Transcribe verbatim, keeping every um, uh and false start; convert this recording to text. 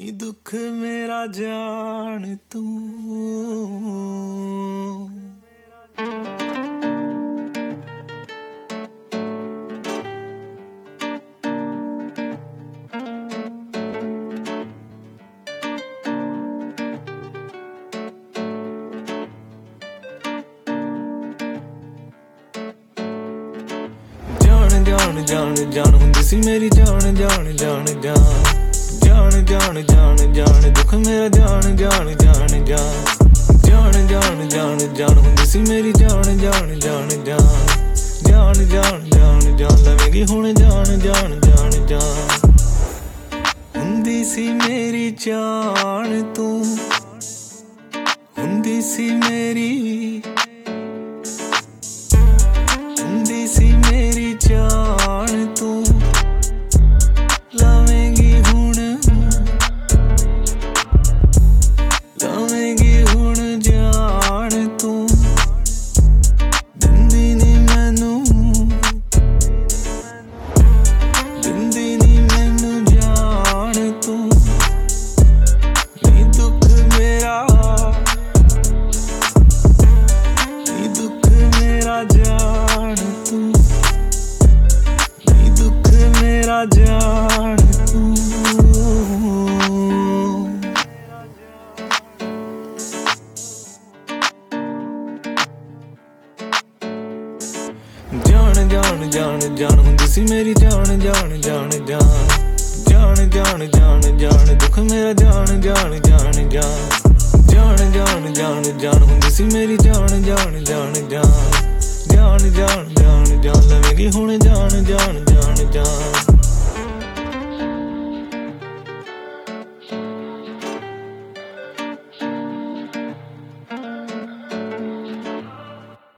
नी दुख मेरा जान तू। जान जान जान जान हुंदी सी मेरी जान जान जान जान जान जान जान दुख मेरा जान जान जान जान जान जान जान जान हुंदी सी मेरी जान जान जान जान जान जान जान जान लवेगी हुण जान जान जान जान हुंदी सी मेरी जान तू हुंदी सी मेरी हुंदी सी मेरी जान तू लवेगी हुण लवेगी हुण जान तू दिंदी नी मैनू दिंदी नी मैनू जान तू नी दुख मेरा नी दुख मेरा जान तू नी दुख मेरा जान तू। जान जान जान जान हुंदी सी मेरी जान जान जान जान जान जान जान दुख मेरा जान जान जान जान जान जान जान हुंदी सी मेरी जान जान जान जान जान जान जान जान लवेगी हुण जान जान जान जान